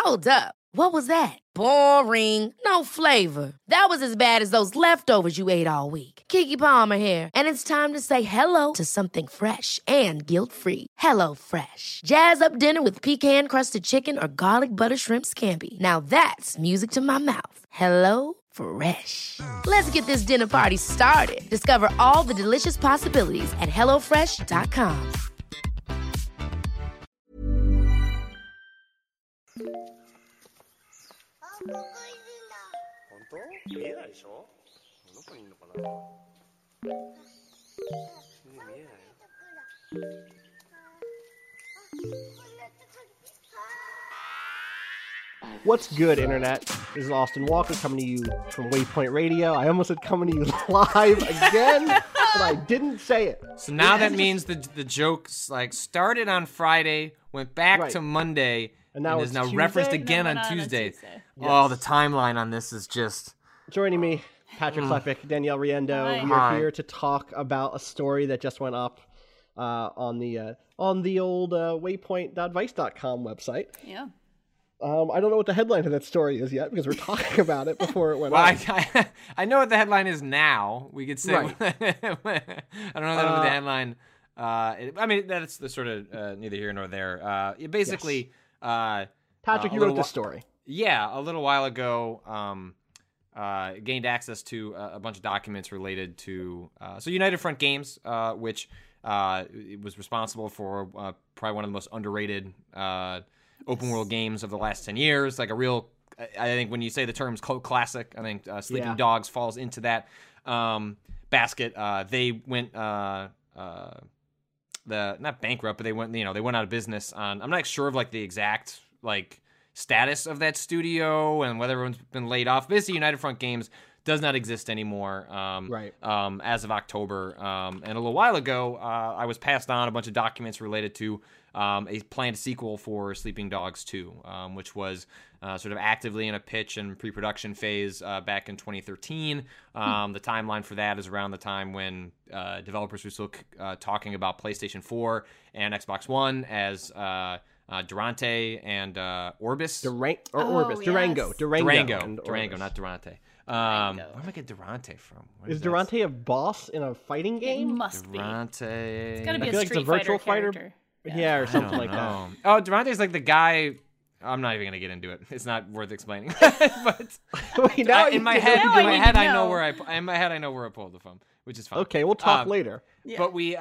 Hold up. What was that? Boring. No flavor. That was as bad as those leftovers you ate all week. Keke Palmer here, and it's time to say hello to something fresh and guilt-free. Hello Fresh. Jazz up dinner with pecan-crusted chicken or garlic butter shrimp scampi. Now that's music to my mouth. Hello Fresh. Let's get this dinner party started. Discover all the delicious possibilities at hellofresh.com. What's good, Internet? This is Austin Walker coming to you from Waypoint Radio. I almost said coming to you live again, but I didn't say it. So now that means the jokes started on Friday, went back to Monday, and is now referenced again on Tuesday. Yes. Oh, the timeline on this is just... Joining me, Patrick Klepek, Danielle Riendo. We are here to talk about a story that just went up on the old waypoint.vice.com website. Yeah. I don't know what the headline of that story is yet because we're talking about it before it went up. I know what the headline is now. We could say... Right. I don't know what the headline... I mean, that's the sort of neither here nor there. Basically... Yes. Patrick, you wrote this story. Yeah, a little while ago, gained access to a bunch of documents related to United Front Games, which was responsible for probably one of the most underrated open world games of the last 10 years. Like a real, I think when you say the terms cult classic, I think Sleeping Dogs falls into that basket. They went not bankrupt, but they went out of business on. I'm not sure of the exact status of that studio and whether everyone's been laid off. Basically, United Front Games does not exist anymore as of October. And a little while ago, I was passed on a bunch of documents related to a planned sequel for Sleeping Dogs 2, which was sort of actively in a pitch and pre-production phase back in 2013. The timeline for that is around the time when developers were still talking about PlayStation 4 and Xbox One as Durante and Orbis. Orbis. Durango, not Durante. Where am I getting Durante from? Is Durante a boss in a fighting game? It must Durante. It's got to be I feel a like it's a Street virtual Fighter fighter. character. Yeah, or something like that. Oh, Durante's the guy. I'm not even gonna get into it. It's not worth explaining. But in my head, I know where I know where I pulled it from, which is fine. Okay, we'll talk later. Yeah. But we,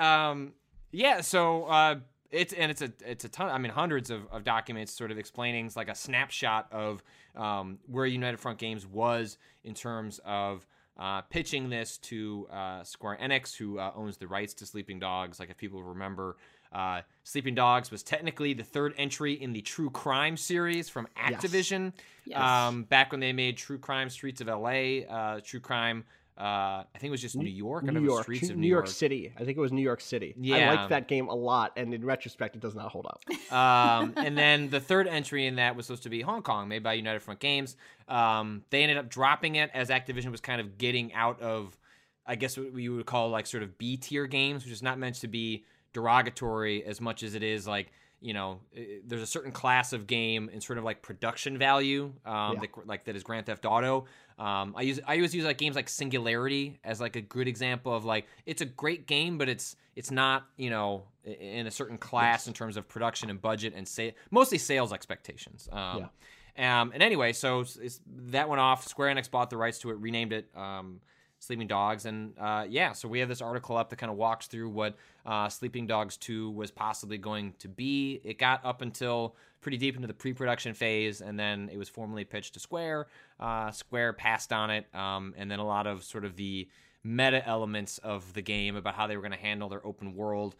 So it's a ton. I mean, hundreds of documents, sort of explaining a snapshot of where United Front Games was in terms of pitching this to Square Enix, who owns the rights to Sleeping Dogs. If people remember, Sleeping Dogs was technically the third entry in the True Crime series from Activision. Yes. Back when they made True Crime Streets of LA, True Crime. I think it was just New York. Streets of New York City. I think it was New York City. Yeah. I liked that game a lot, and in retrospect, it does not hold up. And then the third entry in that was supposed to be Hong Kong, made by United Front Games. They ended up dropping it as Activision was kind of getting out of, I guess, what you would call sort of B-tier games, which is not meant to be derogatory as much as it is there's a certain class of game and sort of production value that is Grand Theft Auto. I always use games like Singularity as a good example of it's a great game, but it's not in a certain class in terms of production and budget and mostly sales expectations. And anyway, so that went off. Square Enix bought the rights to it, renamed it Sleeping Dogs, and so we have this article up that kind of walks through what Sleeping Dogs 2 was possibly going to be. It got up until pretty deep into the pre-production phase, and then it was formally pitched to Square. Square passed on it, and then a lot of sort of the meta elements of the game about how they were going to handle their open world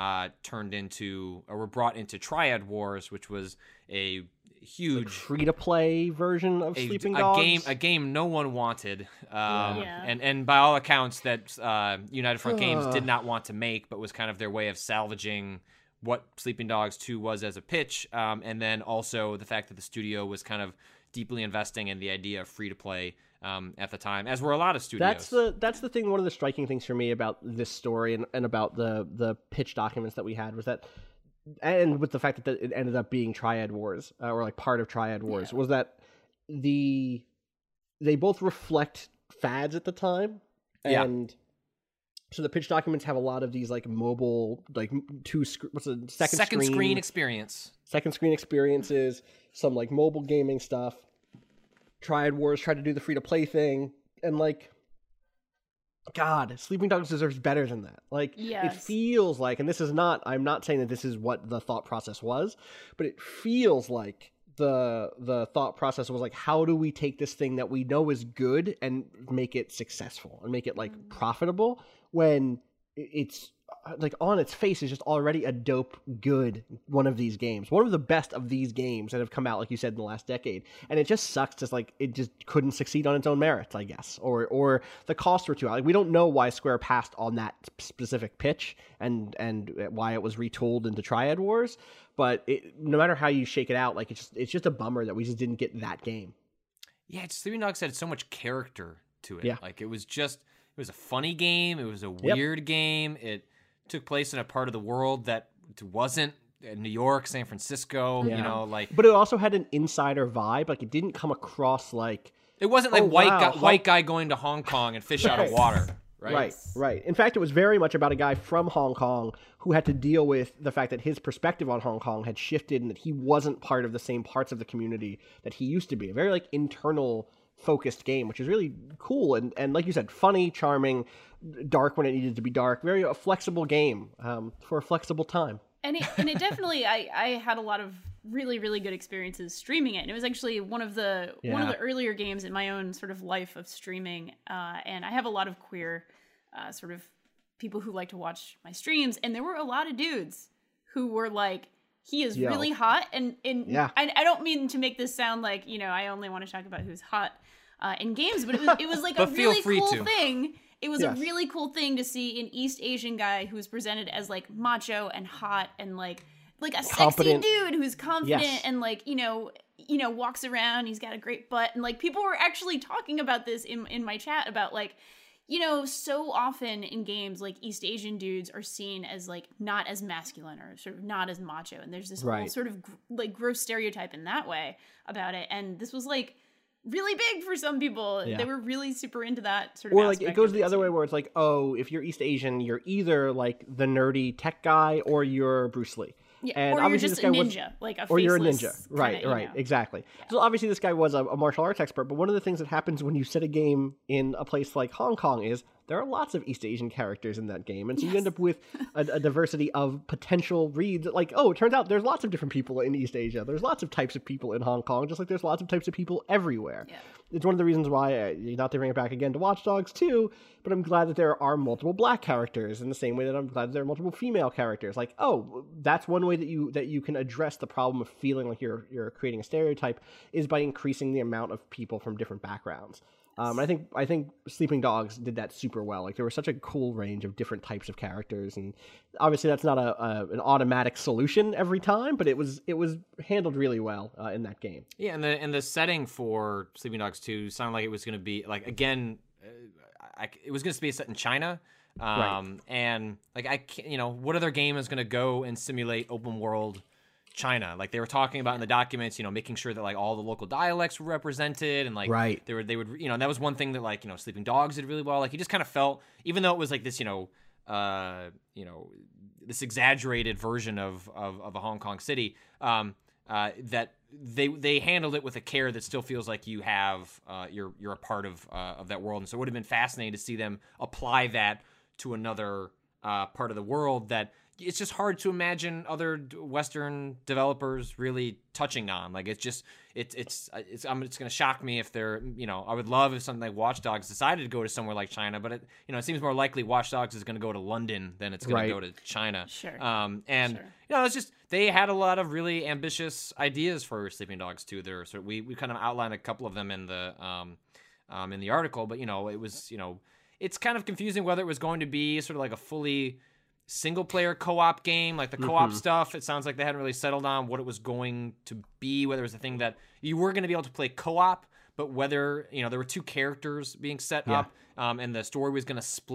were brought into Triad Wars, which was a huge free-to-play version of Sleeping Dogs. A game no one wanted, and by all accounts that United Front Games did not want to make, but was kind of their way of salvaging what Sleeping Dogs 2 was as a pitch, and then also the fact that the studio was kind of deeply investing in the idea of free-to-play at the time, as were a lot of studios. That's the thing. One of the striking things for me about this story and about the pitch documents that we had was that and with the fact that it ended up being Triad Wars, or like part of Triad Wars, was that they both reflect fads at the time, and so the pitch documents have a lot of these like mobile, like second screen experiences, some like mobile gaming stuff. Triad Wars tried to do the free to play thing, and like, God, Sleeping Dogs deserves better than that. Like, it feels like, and I'm not saying that this is what the thought process was, but it feels like the thought process was like, how do we take this thing that we know is good and make it successful and make it like profitable, when it's like on its face is just already a dope good one of these games, one of the best of these games that have come out, like you said, in the last decade. And it just sucks, just like it just couldn't succeed on its own merits, I guess, or the costs were too high. Like, we don't know why Square passed on that specific pitch and why it was retooled into Triad Wars, but no matter how you shake it out, like it's just a bummer that we just didn't get that game. Yeah, Sleeping Dogs had so much character to it. Yeah. Like, it was a funny game. It was a weird game. It took place in a part of the world that wasn't New York, San Francisco, you know, like. But it also had an insider vibe. Like, it didn't come across like. It wasn't like white guy going to Hong Kong and fish out of water. Right. In fact, it was very much about a guy from Hong Kong who had to deal with the fact that his perspective on Hong Kong had shifted and that he wasn't part of the same parts of the community that he used to be. A very like internal focused game, which is really cool and like you said, funny, charming, dark when it needed to be dark. Very a flexible game for a flexible time. And it definitely, I had a lot of really, really good experiences streaming it. And it was actually one of the earlier games in my own sort of life of streaming. And I have a lot of queer sort of people who like to watch my streams. And there were a lot of dudes who were like, he is really hot. And I don't mean to make this sound like, you know, I only want to talk about who's hot in games, but it was like a really cool thing. It was a really cool thing to see an East Asian guy who was presented as like macho and hot and like a confident. Sexy dude who's confident and like, you know, walks around. He's got a great butt. And like people were actually talking about this in my chat about like, you know, so often in games, like East Asian dudes are seen as like not as masculine or sort of not as macho. And there's this whole sort of like gross stereotype in that way about it. And this was like really big for some people. They were really super into that sort of aspect. Or like it goes the other way where it's like, oh, if you're East Asian, you're either like the nerdy tech guy or you're Bruce Lee. Yeah, and or you're just a ninja, like a faceless. Or you're a ninja, right, exactly. Yeah. So obviously this guy was a martial arts expert, but one of the things that happens when you set a game in a place like Hong Kong is there are lots of East Asian characters in that game, and so you end up with a diversity of potential reads. Like, oh, it turns out there's lots of different people in East Asia. There's lots of types of people in Hong Kong, just like there's lots of types of people everywhere. Yeah. It's one of the reasons why, not to bring it back again to Watch Dogs 2, but I'm glad that there are multiple black characters in the same way that I'm glad that there are multiple female characters. Like, oh, that's one way that you can address the problem of feeling like you're creating a stereotype is by increasing the amount of people from different backgrounds. I think Sleeping Dogs did that super well. Like there was such a cool range of different types of characters, and obviously that's not an automatic solution every time, but it was handled really well in that game. Yeah, and the setting for Sleeping Dogs 2 sounded like it was going to be like again, it was going to be set in China. And like I can't, you know, what other game is going to go and simulate open world China? Like they were talking about in the documents, you know, making sure that like all the local dialects were represented and like they would, you know, and that was one thing that like, you know, Sleeping Dogs did really well. Like he just kind of felt, even though it was like this, this exaggerated version of a Hong Kong city, that they handled it with a care that still feels like you have, you're a part of that world. And so it would have been fascinating to see them apply that to another part of the world that it's just hard to imagine other Western developers really touching on. Like it's going to shock me if they're, you know, I would love if something like Watch Dogs decided to go to somewhere like China, but it seems more likely Watch Dogs is going to go to London than it's going to go to China. Sure. You know, it's just, they had a lot of really ambitious ideas for Sleeping Dogs too. There, so we kind of outlined a couple of them in the article, but you know, it was, you know, it's kind of confusing whether it was going to be sort of like a fully single-player co-op game, like the co-op stuff. It sounds like they hadn't really settled on what it was going to be, whether it was a thing that you were going to be able to play co-op, but whether, you know, there were two characters being set up, and the story was going to split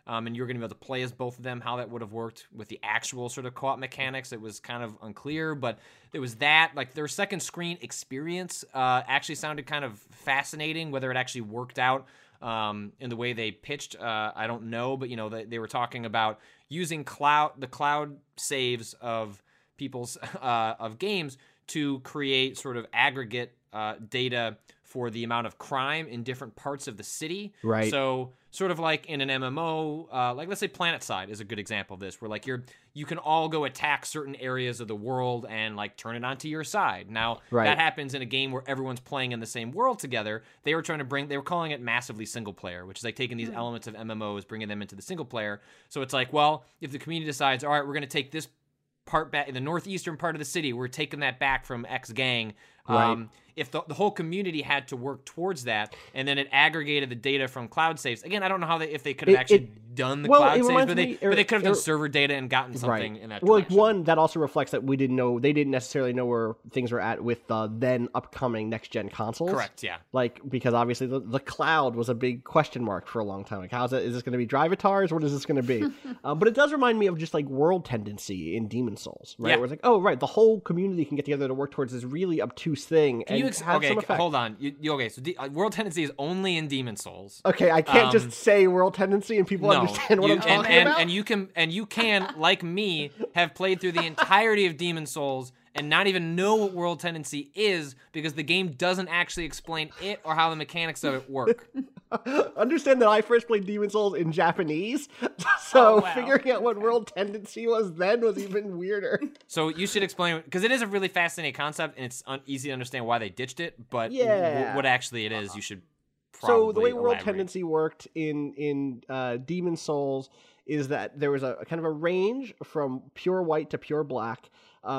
and you're going to be able to play as both of them. How that would have worked with the actual sort of co-op mechanics, it was kind of unclear, but it was that. Like, their second screen experience actually sounded kind of fascinating. Whether it actually worked out in the way they pitched, I don't know, but they were talking about using the cloud saves of people's of games to create sort of aggregate data for the amount of crime in different parts of the city. Right. So sort of like in an MMO, like let's say PlanetSide is a good example of this, where like you can all go attack certain areas of the world and like turn it onto your side. Now that happens in a game where everyone's playing in the same world together. They were calling it massively single player, which is like taking these elements of MMOs, bringing them into the single player. So it's like, well, if the community decides, all right, we're going to take this part back in the northeastern part of the city, we're taking that back from X gang. Right. If the whole community had to work towards that, and then it aggregated the data from cloud saves. Again, I don't know if they could have actually done the cloud saves, but they could have done server data and gotten something in that direction. Well, like one, that also reflects that they didn't necessarily know where things were at with the then upcoming next gen consoles. Correct, yeah. Like, because obviously the cloud was a big question mark for a long time. Like, is this going to be Drivatars? What is this going to be? But it does remind me of just like world tendency in Demon's Souls, right? Yeah. Where it's like, oh, right, the whole community can get together to work towards this really obtuse thing and have some effect. Hold on. So world tendency is only in Demon's Souls. Okay, I can't just say world tendency and people understand what I'm talking about. And you can, like me, have played through the entirety of Demon's Souls and not even know what world tendency is because the game doesn't actually explain it or how the mechanics of it work. Understand that I first played Demon's Souls in Japanese, so figuring out what world tendency was then was even weirder. So you should explain, because it is a really fascinating concept, and it's easy to understand why they ditched it, but what actually it is, you should probably So the way world elaborate. tendency worked in Demon's Souls is that there was a kind of a range from pure white to pure black.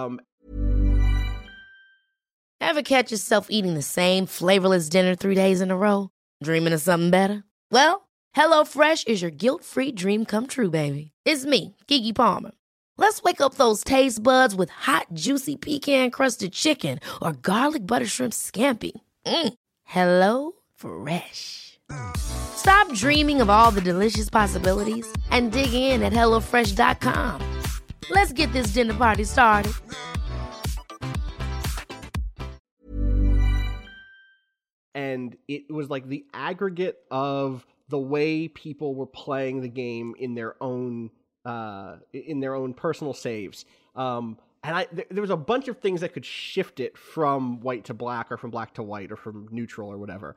Ever catch yourself eating the same flavorless dinner 3 days in a row? Dreaming of something better? Well, HelloFresh is your guilt-free dream come true, baby. It's me, Keke Palmer. Let's wake up those taste buds with hot, juicy pecan-crusted chicken or garlic butter shrimp scampi. Hello Fresh. Stop dreaming of all the delicious possibilities and dig in at HelloFresh.com. Let's get this dinner party started. And it was like the aggregate of the way people were playing the game in their own personal saves. And there was a bunch of things that could shift it from white to black, or from black to white, or from neutral, or whatever.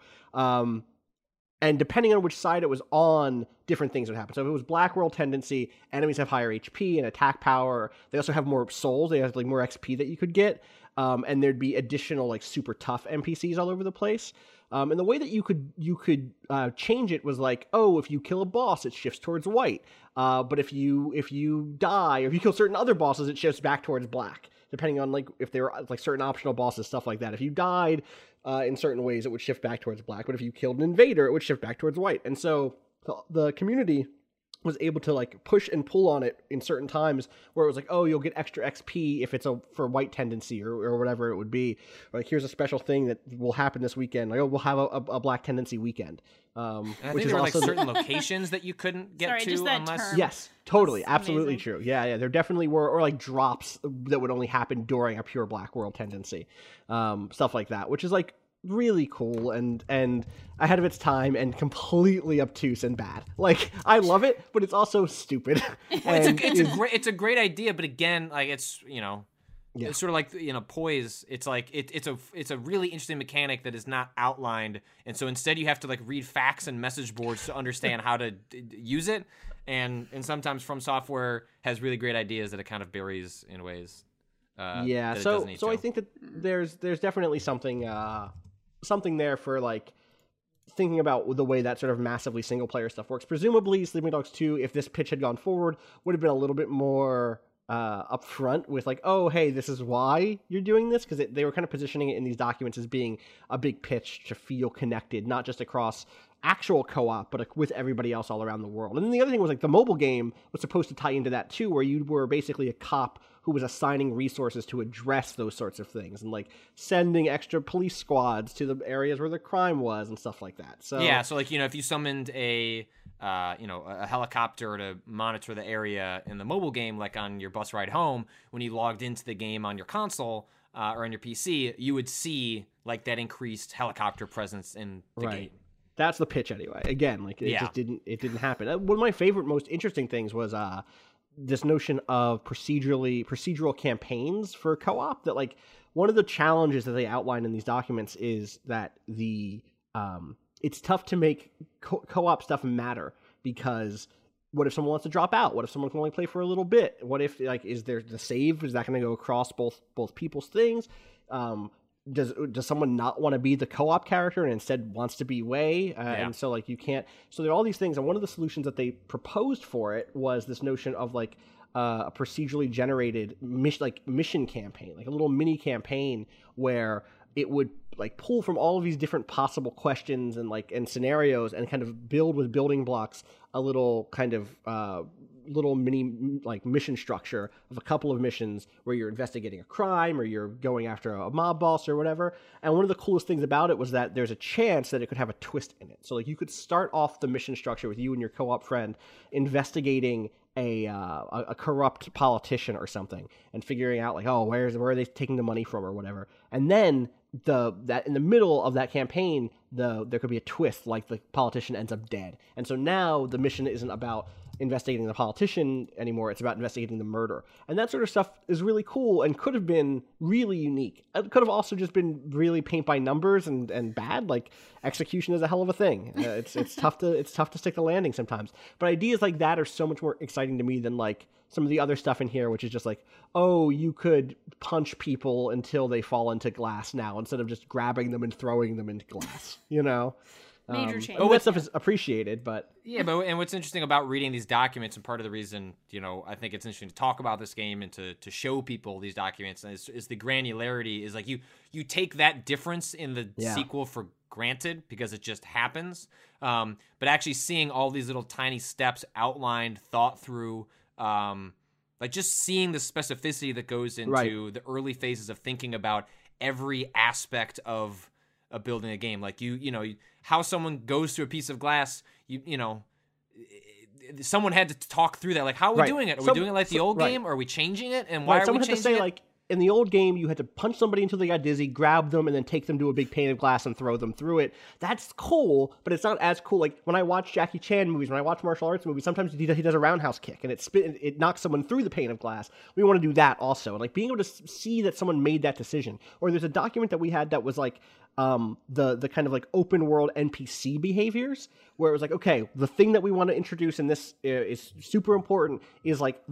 And depending on which side it was on, different things would happen. So if it was black world tendency, enemies have higher HP and attack power. They also have more souls. They have like more XP that you could get. And there'd be additional like super tough NPCs all over the place. And the way that you could change it was like, oh, if you kill a boss, it shifts towards white. But if you die, or if you kill certain other bosses, it shifts back towards black. Depending on like if they were like certain optional bosses, stuff like that. If you died in certain ways, it would shift back towards black. But if you killed an invader, it would shift back towards white. And so the community was able to like push and pull on it in certain times where it was like, oh, you'll get extra XP if it's for white tendency or whatever it would be. Or like, here's a special thing that will happen this weekend. Like, oh, we'll have a black tendency weekend. I think there were like certain locations that you couldn't get to unless... Term. Yes, totally. Absolutely true. Yeah. There definitely were, or like drops that would only happen during a pure black world tendency. Stuff like that, which is like really cool and ahead of its time and completely obtuse and bad. Like, I love it, but it's also stupid. It's a great idea, but again, like it's it's sort of like poise. It's like it's a really interesting mechanic that is not outlined, and so instead you have to like read facts and message boards to understand how to use it. And sometimes From Software has really great ideas that it kind of buries in ways. So I think that there's definitely something there for like thinking about the way that sort of massively single player stuff works. Presumably Sleeping Dogs 2, if this pitch had gone forward, would have been a little bit more upfront with like, oh, hey, this is why you're doing this, because they were kind of positioning it in these documents as being a big pitch to feel connected, not just across actual co-op, but with everybody else all around the world. And then the other thing was like the mobile game was supposed to tie into that too, where you were basically a cop who was assigning resources to address those sorts of things and like sending extra police squads to the areas where the crime was and stuff like that. So yeah, so like if you summoned a helicopter to monitor the area in the mobile game, like on your bus ride home, when you logged into the game on your console or on your PC, you would see like that increased helicopter presence in the game. That's the pitch anyway. Again, like it just didn't happen. One of my favorite, most interesting things was this notion of procedural campaigns for co-op. That like one of the challenges that they outline in these documents is that it's tough to make co-op stuff matter, because what if someone wants to drop out? What if someone can only play for a little bit? What if like is there the save? Is that going to go across both people's things? Does someone not want to be the co-op character and instead wants to be Wei? And so like you can't. So there are all these things, and one of the solutions that they proposed for it was this notion of like a procedurally generated mission campaign, like a little mini campaign where it would like pull from all of these different possible questions and scenarios and kind of build with building blocks a little kind of little mini like mission structure of a couple of missions where you're investigating a crime or you're going after a mob boss or whatever. And one of the coolest things about it was that there's a chance that it could have a twist in it. So like you could start off the mission structure with you and your co-op friend investigating a corrupt politician or something and figuring out like, oh, where are they taking the money from or whatever. And then that in the middle of that campaign, there could be a twist, like the politician ends up dead. And so now the mission isn't about investigating the politician anymore, it's about investigating the murder. And that sort of stuff is really cool and could have been really unique. It could have also just been really paint by numbers and bad. Like execution is a hell of a thing. It's tough to stick the landing sometimes. But ideas like that are so much more exciting to me than like some of the other stuff in here, which is just like, oh, you could punch people until they fall into glass now instead of just grabbing them and throwing them into glass, you know? Major change. That stuff is appreciated, but... Yeah, and what's interesting about reading these documents, and part of the reason, I think it's interesting to talk about this game and to show people these documents is the granularity, is like you take that difference in the sequel for granted because it just happens, but actually seeing all these little tiny steps outlined, thought through, like just seeing the specificity that goes into the early phases of thinking about every aspect of building a game. Like how someone goes through a piece of glass, someone had to talk through that. Like, how are we doing it? Are we doing it like the old game? Or are we changing it? And why are we changing it? Someone had to say, like, in the old game, you had to punch somebody until they got dizzy, grab them, and then take them to a big pane of glass and throw them through it. That's cool, but it's not as cool. Like, when I watch Jackie Chan movies, when I watch martial arts movies, sometimes he does a roundhouse kick, and it knocks someone through the pane of glass. We want to do that also. And, like, being able to see that someone made that decision. Or there's a document that we had that was, like, the kind of like open world NPC behaviors, where it was like, okay, the thing that we want to introduce in this is super important is like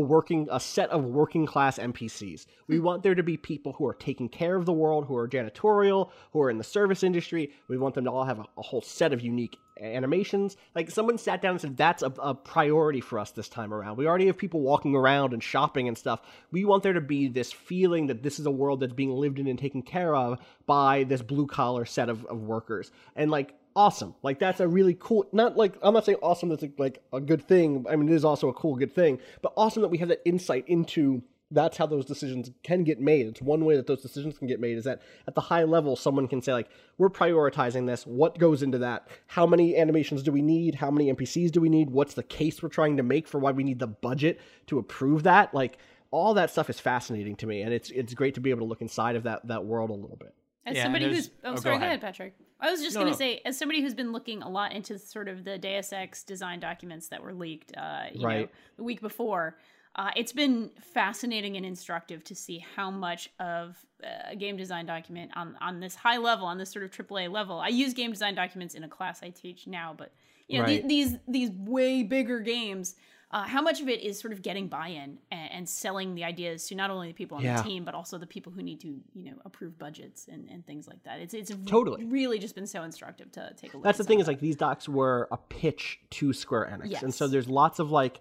a set of working class NPCs. We want there to be people who are taking care of the world, who are janitorial, who are in the service industry. We want them to all have a whole set of unique animations. Like someone sat down and said, that's a priority for us this time around. We already have people walking around and shopping and stuff. We want there to be this feeling that this is a world that's being lived in and taken care of by this blue collar set of workers. And like, awesome. Like that's a really cool, not like, I'm not saying awesome that's like a good thing. I mean, it is also a cool, good thing, but awesome that we have that insight into that's how those decisions can get made. It's one way that those decisions can get made is that at the high level, someone can say like, we're prioritizing this. What goes into that? How many animations do we need? How many NPCs do we need? What's the case we're trying to make for why we need the budget to approve that? Like all that stuff is fascinating to me. And it's great to be able to look inside of that world a little bit. As somebody who's... Oh, sorry, go ahead, Patrick. I was just going to say, as somebody who's been looking a lot into sort of the Deus Ex design documents that were leaked, the week before, it's been fascinating and instructive to see how much of a game design document on this high level, on this sort of AAA level. I use game design documents in a class I teach now, but these way bigger games, how much of it is sort of getting buy-in and selling the ideas to not only the people on the team, but also the people who need to, approve budgets and things like that. It's totally really just been so instructive to take a look. That's the thing is like these docs were a pitch to Square Enix. Yes. And so there's lots of like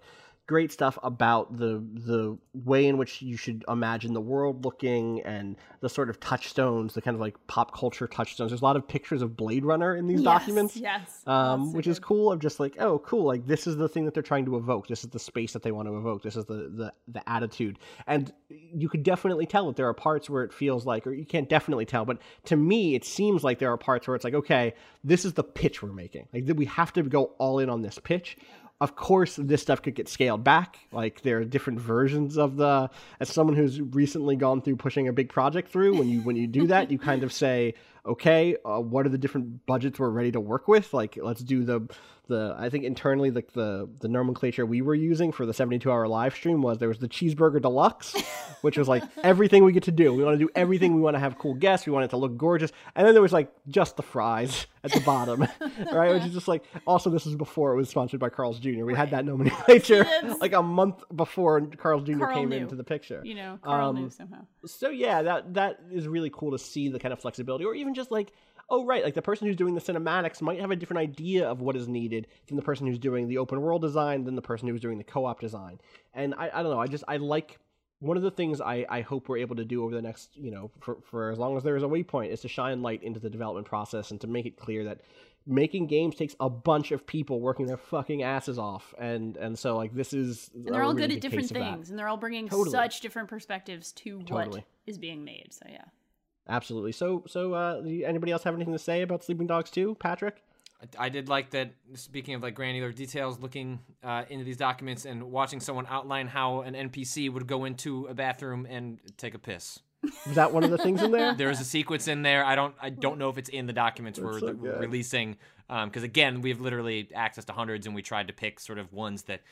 great stuff about the way in which you should imagine the world looking and the sort of touchstones, the kind of like pop culture touchstones. There's a lot of pictures of Blade Runner in these documents, which is cool. Of just like, oh, cool, like this is the thing that they're trying to evoke. This is the space that they want to evoke. This is the attitude. And you could definitely tell that there are parts where it feels like, or you can't definitely tell, but to me, it seems like there are parts where it's like, okay, this is the pitch we're making. Like we have to go all in on this pitch. Of course, this stuff could get scaled back. Like there are different versions of as someone who's recently gone through pushing a big project through, when you do that, you kind of say, okay, what are the different budgets we're ready to work with? Like, let's do the I think internally, like the nomenclature we were using for the 72-hour live stream was there was the Cheeseburger Deluxe, which was like everything we get to do. We want to do everything. We want to have cool guests. We want it to look gorgeous. And then there was like just the fries at the bottom, right? Which is just like, also this was before it was sponsored by Carl's Jr. We had that nomenclature like a month before Carl's Jr. came into the picture. You know, Carl knew somehow. So yeah, that is really cool to see the kind of flexibility, or even just like, oh, right, like the person who's doing the cinematics might have a different idea of what is needed than the person who's doing the open world design, than the person who's doing the co-op design. And I don't know, I like, one of the things I hope we're able to do over the next, for as long as there is a waypoint, is to shine light into the development process and to make it clear that making games takes a bunch of people working their fucking asses off. And so like this is... And they're all good at different things, and they're all bringing such different perspectives to what is being made, so yeah. Absolutely. So, anybody else have anything to say about Sleeping Dogs 2, Patrick? I did like that, speaking of like granular details, looking into these documents and watching someone outline how an NPC would go into a bathroom and take a piss. Is that one of the things in there? There's a sequence in there. I don't know if it's in the documents we're releasing, because again, we have literally access to hundreds, and we tried to pick sort of ones that,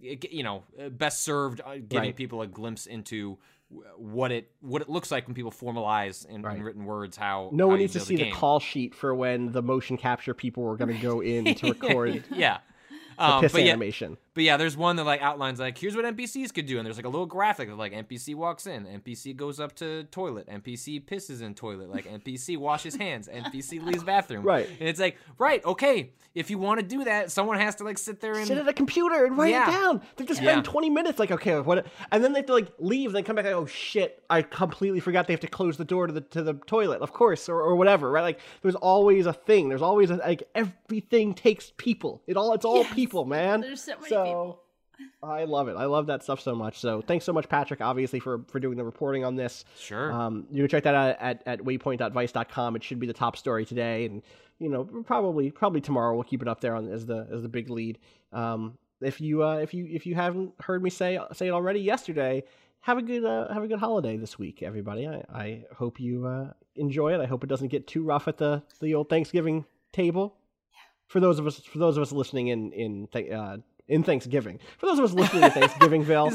best served giving people a glimpse into what it looks like when people formalize in written words how no one needs to see the call sheet for when the motion capture people were going to go in to record the piss animation. But yeah, there's one that like outlines like, here's what NPCs could do, and there's like a little graphic of like NPC walks in, NPC goes up to toilet, NPC pisses in toilet, like NPC washes hands, NPC leaves bathroom. Right. And it's like, right, okay, if you want to do that, someone has to like sit there and sit at a computer and write it down. They have to spend 20 minutes like, okay, what? And then they have to like leave, and then come back like, oh shit, I completely forgot they have to close the door to the toilet, of course, or whatever, right? Like there's always a thing. There's always like everything takes people. It's all people, man. There's so many people. I love it. I love that stuff so much. So thanks so much, Patrick, obviously, for doing the reporting on this. Sure. You can check that out at waypoint.vice.com. It should be the top story today. And, probably tomorrow we'll keep it up there as the big lead. If you haven't heard me say it already yesterday, have a good holiday this week, everybody. I hope you enjoy it. I hope it doesn't get too rough at the old Thanksgiving table. Yeah. For those of us listening in Thanksgiving. For those of us listening to Thanksgivingville.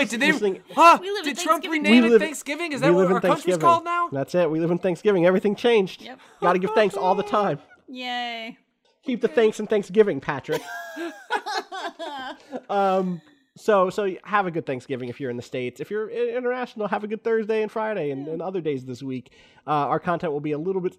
Did Trump rename it Thanksgiving? Is that what our country's called now? That's it. We live in Thanksgiving. Everything changed. Yep. Got to give thanks all the time. Yay. Keep the thanks in Thanksgiving, Patrick. So have a good Thanksgiving if you're in the States. If you're international, have a good Thursday and Friday and other days this week. Our content will be a little bit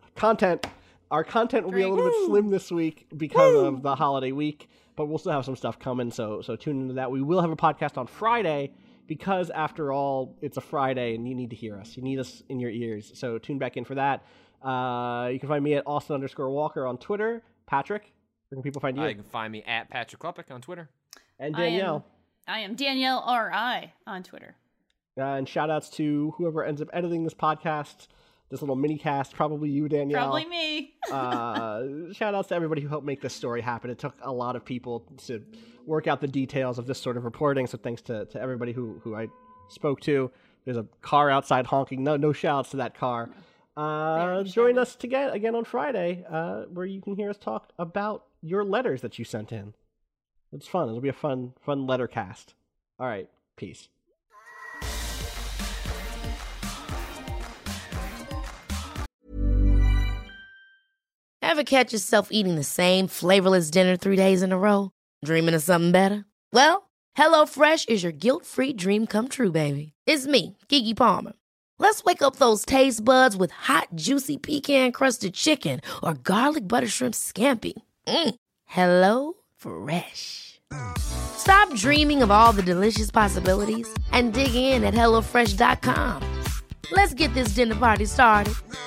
slim this week because of the holiday week. But we'll still have some stuff coming, so tune into that. We will have a podcast on Friday because, after all, it's a Friday and you need to hear us. You need us in your ears, so tune back in for that. You can find me at Austin_Walker on Twitter. Patrick, where can people find you? You can find me at Patrick Klepek on Twitter. And Danielle. I am Danielle R.I. on Twitter. And shout-outs to whoever ends up editing this podcast. This little mini cast, probably you, Danielle. Probably me. Shout outs to everybody who helped make this story happen. It took a lot of people to work out the details of this sort of reporting, so thanks to everybody who I spoke to. There's a car outside honking. No shout outs to that car. Join us again on Friday, where you can hear us talk about your letters that you sent in. It's fun. It'll be a fun letter cast. All right. Peace. Ever catch yourself eating the same flavorless dinner 3 days in a row? Dreaming of something better? Well, HelloFresh is your guilt-free dream come true, baby. It's me, Keke Palmer. Let's wake up those taste buds with hot, juicy pecan-crusted chicken or garlic butter shrimp scampi. Hello Fresh. Stop dreaming of all the delicious possibilities and dig in at HelloFresh.com. Let's get this dinner party started.